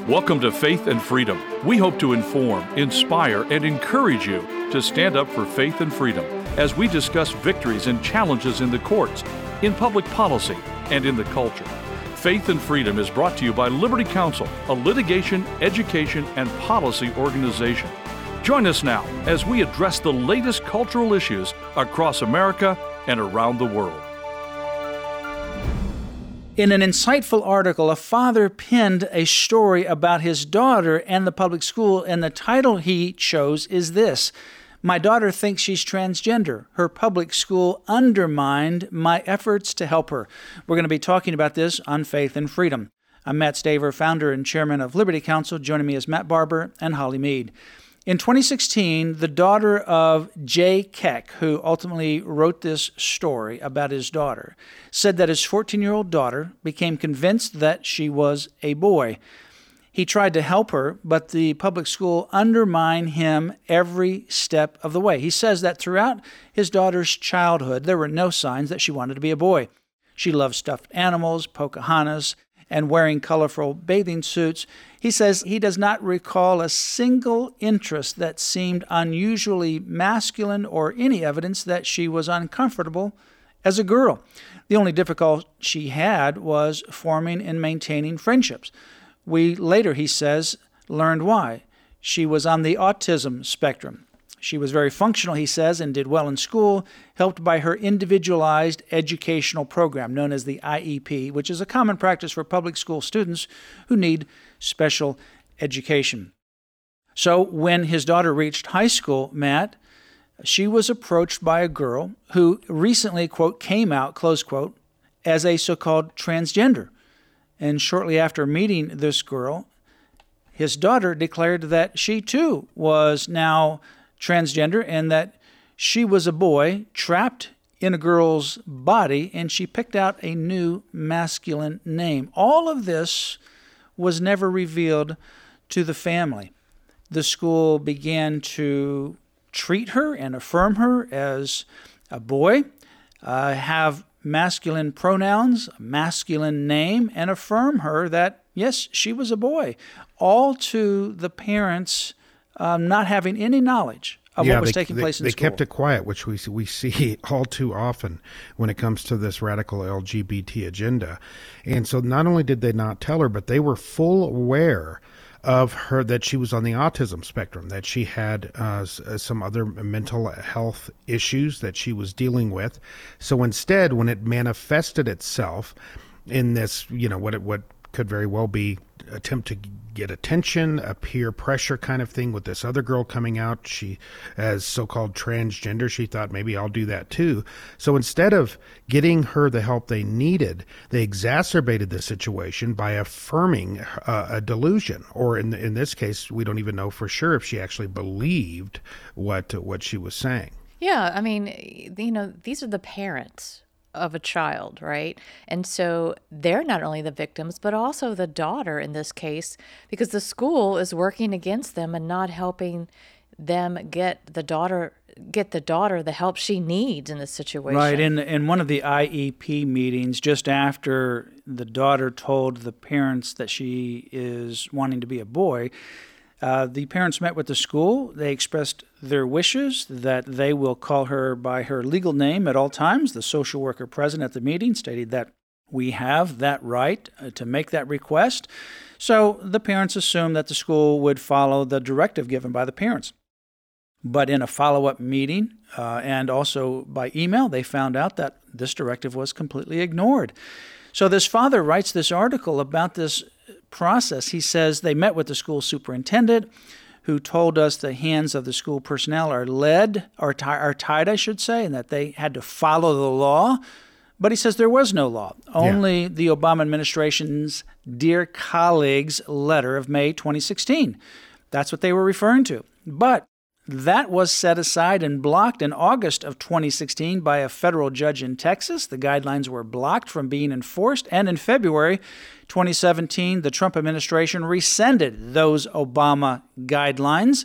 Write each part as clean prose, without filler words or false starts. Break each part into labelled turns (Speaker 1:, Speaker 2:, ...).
Speaker 1: Welcome to Faith and Freedom. We hope to inform, inspire, and encourage you to stand up for faith and freedom as we discuss victories and challenges in the courts, in public policy, and in the culture. Faith and Freedom is brought to you by Liberty Counsel, a litigation, education, and policy organization. Join us now as we address the latest cultural issues across America and around the world.
Speaker 2: In an insightful article, a father penned a story about his daughter and the public school, and the title he chose is this: "My daughter thinks she's transgender. Her public school undermined my efforts to help her." We're going to be talking about this on Faith and Freedom. I'm Matt Staver, founder and chairman of Liberty Counsel. Joining me is Matt Barber and Holly Mead. In 2016, the daughter of Jay Keck, who ultimately wrote this story about his daughter, said that his 14-year-old daughter became convinced that she was a boy. He tried to help her, but the public school undermined him every step of the way. He says that throughout his daughter's childhood, there were no signs that she wanted to be a boy. She loved stuffed animals, Pocahontas, and wearing colorful bathing suits. He says he does not recall a single interest that seemed unusually masculine or any evidence that she was uncomfortable as a girl. The only difficulty she had was forming and maintaining friendships. We later, he says, learned why. She was on the autism spectrum. She was very functional, he says, and did well in school, helped by her individualized educational program known as the IEP, which is a common practice for public school students who need special education. So when his daughter reached high school, Matt, she was approached by a girl who recently, quote, came out, close quote, as a so-called transgender. And shortly after meeting this girl, his daughter declared that she too was now transgender and that she was a boy trapped in a girl's body, and she picked out a new masculine name. All of this was never revealed to the family. The school began to treat her and affirm her as a boy, have masculine pronouns, a masculine name, and affirm her that, yes, she was a boy, all to the parents not having any knowledge of what was taking place in
Speaker 3: the
Speaker 2: school.
Speaker 3: They kept it quiet, which we see all too often when it comes to this radical LGBT agenda. And so not only did they not tell her, but they were full aware of her, that she was on the autism spectrum, that she had some other mental health issues that she was dealing with. So instead, when it manifested itself in this, what could very well be attempt to get attention, a peer pressure kind of thing with this other girl coming out, she as so-called transgender, she thought maybe I'll do that too. So instead of getting her the help they needed, they exacerbated the situation by affirming a delusion, or in this case, we don't even know for sure if she actually believed what she was saying.
Speaker 4: Yeah, I mean, these are the parents of a child, right? And so they're not only the victims, but also the daughter in this case, because the school is working against them and not helping them get the daughter the help she needs in this situation.
Speaker 2: Right. In one of the IEP meetings, just after the daughter told the parents that she is wanting to be a boy, the parents met with the school. They expressed their wishes that they will call her by her legal name at all times. The social worker present at the meeting stated that we have that right to make that request. So the parents assumed that the school would follow the directive given by the parents. But in a follow-up meeting and also by email, they found out that this directive was completely ignored. So this father writes this article about this process. He says they met with the school superintendent, who told us the hands of the school personnel are tied, I should say, and that they had to follow the law. But he says there was no law, only the Obama administration's Dear Colleagues letter of May 2016. That's what they were referring to. But that was set aside and blocked in August of 2016 by a federal judge in Texas. The guidelines were blocked from being enforced. And in February 2017, the Trump administration rescinded those Obama guidelines.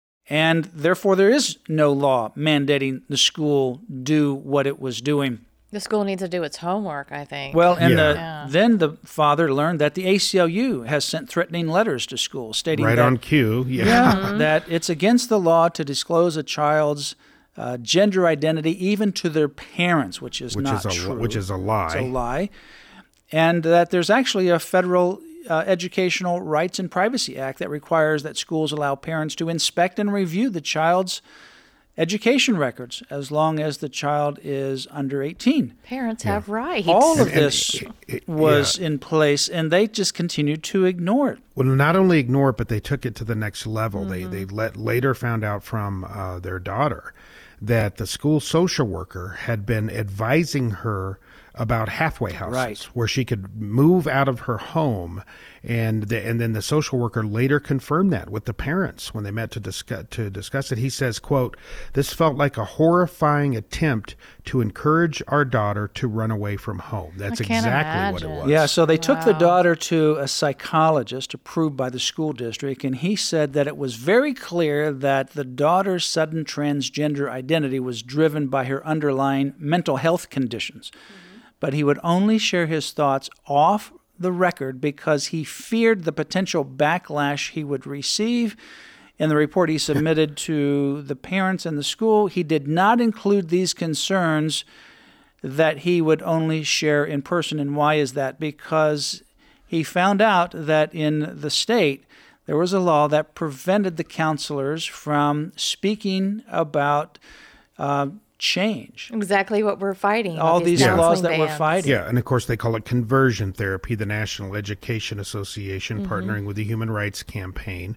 Speaker 2: And therefore, there is no law mandating the school do what it was doing.
Speaker 4: The school needs to do its homework, I think.
Speaker 2: Well, and
Speaker 3: Yeah.
Speaker 2: then the father learned that the ACLU has sent threatening letters to schools stating
Speaker 3: Right
Speaker 2: that,
Speaker 3: on cue. Yeah.
Speaker 2: that it's against the law to disclose a child's gender identity even to their parents, which is not true.
Speaker 3: Which is a lie.
Speaker 2: It's a lie. And that there's actually a federal Educational Rights and Privacy Act that requires that schools allow parents to inspect and review the child's education records as long as the child is under 18.
Speaker 4: Parents have rights.
Speaker 2: All of this was in place, and they just continued to ignore it.
Speaker 3: Well, not only ignore it, but they took it to the next level. They later found out from their daughter that the school social worker had been advising her about halfway houses,
Speaker 2: Right.
Speaker 3: where she could move out of her home, and then the social worker later confirmed that with the parents when they met to discuss it. He says, quote, "This felt like a horrifying attempt to encourage our daughter to run away from home." That's
Speaker 4: I can't
Speaker 3: exactly what it
Speaker 4: imagine.
Speaker 3: was.
Speaker 2: Yeah, so they took the
Speaker 4: Wow.
Speaker 2: daughter to a psychologist approved by the school district, and he said that it was very clear that the daughter's sudden transgender identity was driven by her underlying mental health conditions. But he would only share his thoughts off the record because he feared the potential backlash he would receive. In the report he submitted to the parents and the school, he did not include these concerns that he would only share in person. And why is that? Because he found out that in the state there was a law that prevented the counselors from speaking about change.
Speaker 4: Exactly what we're fighting.
Speaker 2: All
Speaker 4: with
Speaker 2: these
Speaker 3: Yeah.
Speaker 2: laws
Speaker 4: counseling
Speaker 2: that we're
Speaker 4: bans.
Speaker 2: fighting.
Speaker 3: Yeah, and of course they call it conversion therapy. The National Education Association partnering with the Human Rights Campaign,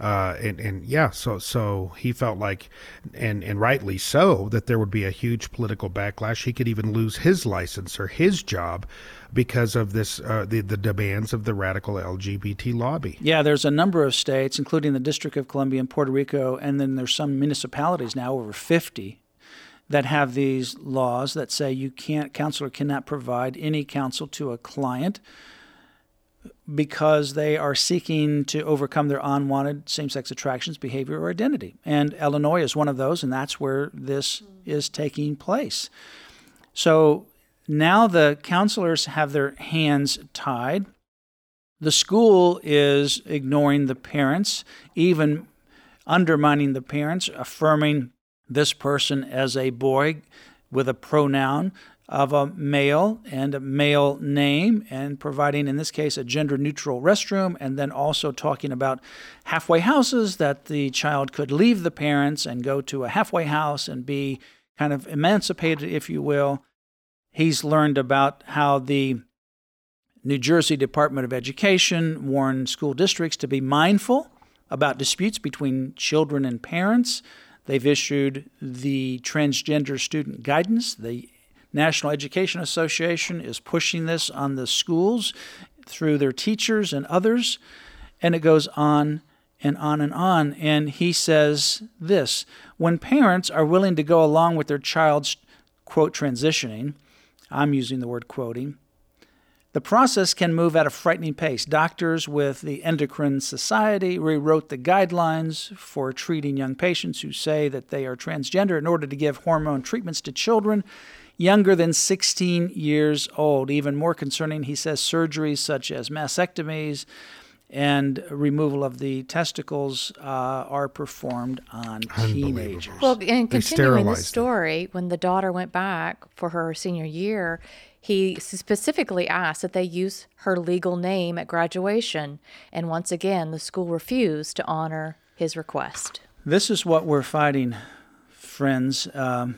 Speaker 3: so he felt like, and rightly so, that there would be a huge political backlash. He could even lose his license or his job because of this, the demands of the radical LGBT lobby.
Speaker 2: Yeah, there's a number of states, including the District of Columbia and Puerto Rico, and then there's some municipalities now, over 50, that have these laws that say counselor cannot provide any counsel to a client because they are seeking to overcome their unwanted same-sex attractions, behavior, or identity. And Illinois is one of those, and that's where this is taking place. So now the counselors have their hands tied. The school is ignoring the parents, even undermining the parents, affirming this person as a boy with a pronoun of a male and a male name, and providing, in this case, a gender-neutral restroom, and then also talking about halfway houses, that the child could leave the parents and go to a halfway house and be kind of emancipated, if you will. He's learned about how the New Jersey Department of Education warned school districts to be mindful about disputes between children and parents. They've issued the transgender student guidance. The National Education Association is pushing this on the schools through their teachers and others, and it goes on and on and on. And he says this: when parents are willing to go along with their child's, quote, transitioning, I'm using the word quoting, the process can move at a frightening pace. Doctors with the Endocrine Society rewrote the guidelines for treating young patients who say that they are transgender in order to give hormone treatments to children younger than 16 years old. Even more concerning, he says, surgeries such as mastectomies and removal of the testicles are performed on teenagers.
Speaker 4: Well, and continuing the
Speaker 3: sterilized
Speaker 4: story, when the daughter went back for her senior year, he specifically asked that they use her legal name at graduation. And once again, the school refused to honor his request.
Speaker 2: This is what we're fighting, friends,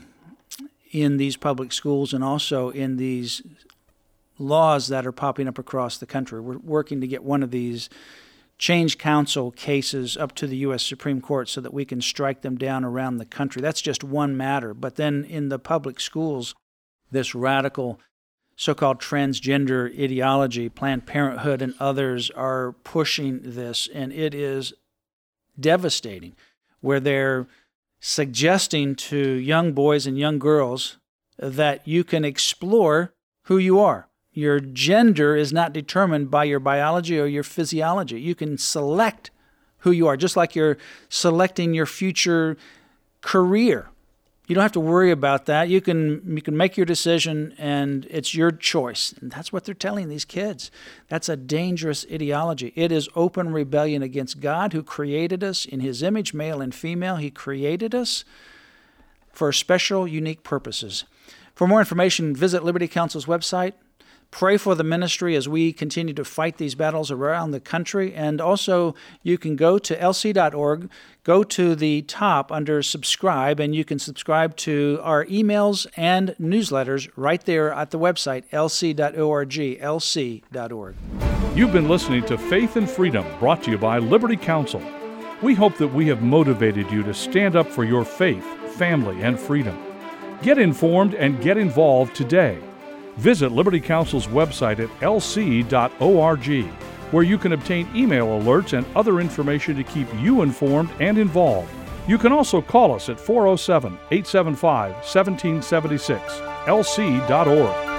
Speaker 2: in these public schools and also in these laws that are popping up across the country. We're working to get one of these change council cases up to the U.S. Supreme Court so that we can strike them down around the country. That's just one matter. But then in the public schools, this radical so-called transgender ideology, Planned Parenthood and others are pushing this, and it is devastating, where they're suggesting to young boys and young girls that you can explore who you are. Your gender is not determined by your biology or your physiology. You can select who you are, just like you're selecting your future career. You don't have to worry about that. You can make your decision, and it's your choice. And that's what they're telling these kids. That's a dangerous ideology. It is open rebellion against God, who created us in His image, male and female. He created us for special, unique purposes. For more information, visit Liberty Counsel's website. Pray for the ministry as we continue to fight these battles around the country. And also, you can go to lc.org, go to the top under subscribe, and you can subscribe to our emails and newsletters right there at the website, lc.org, lc.org.
Speaker 1: You've been listening to Faith and Freedom, brought to you by Liberty Counsel. We hope that we have motivated you to stand up for your faith, family, and freedom. Get informed and get involved today. Visit Liberty Counsel's website at lc.org, where you can obtain email alerts and other information to keep you informed and involved. You can also call us at 407-875-1776, lc.org.